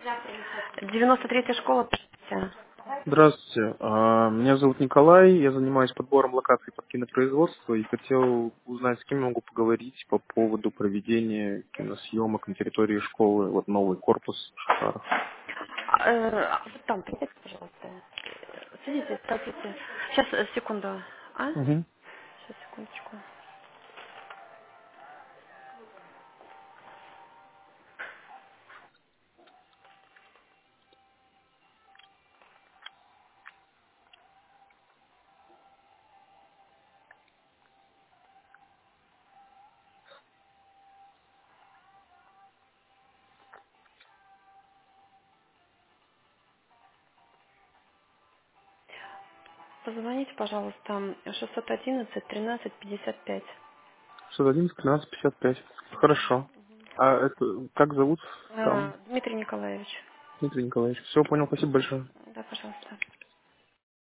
93-я школа. Здравствуйте. Меня зовут Николай, я занимаюсь подбором локаций под кинопроизводство и хотел узнать, с кем я могу поговорить по поводу проведения киносъемок на территории школы, вот новый корпус Шахтаров. Вот там, присядьте, пожалуйста. Сидите, статите. Сейчас, секунду. А? Угу. Сейчас, секундочку. Позвоните, пожалуйста, 611-13-55. 611 13 55. Хорошо. А это как зовут там? Дмитрий Николаевич. Дмитрий Николаевич. Все, понял, спасибо большое. Да, пожалуйста.